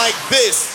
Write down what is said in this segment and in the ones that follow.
like this.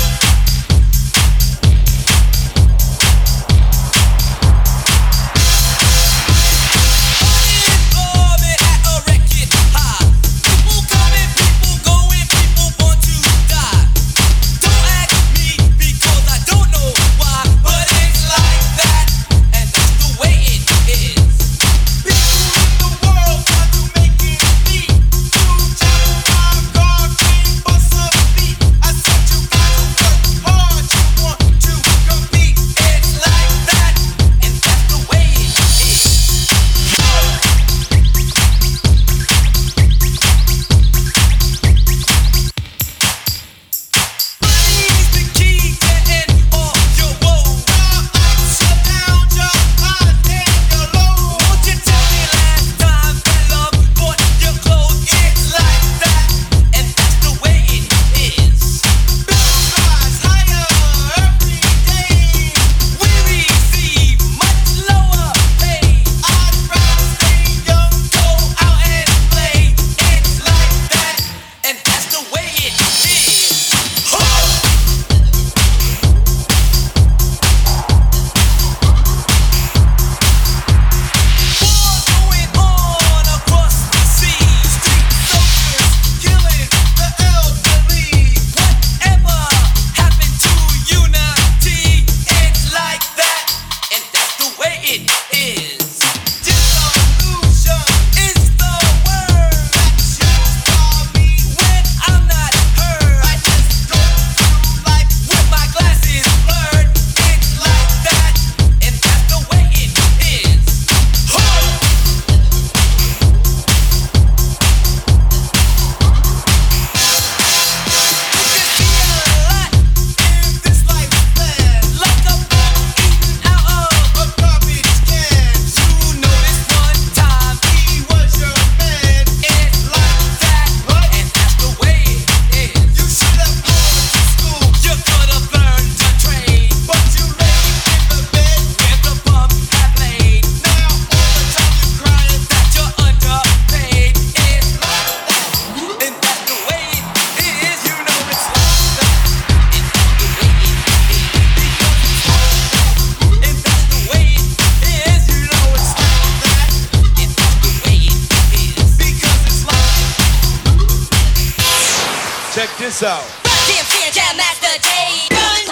Check this out. Run DMC and Jam Master Jay. Run.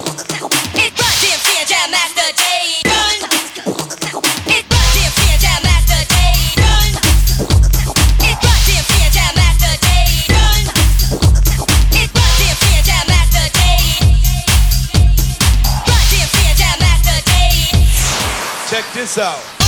It Run DMC and Jam Master Jay. Run. It Run DMC and Jam Master Jay. Run. It Run DMC and Jam Master Jay. Run. It Run DMC and Jam Master Jay. Run DMC and Jam Master Jay. Check this out.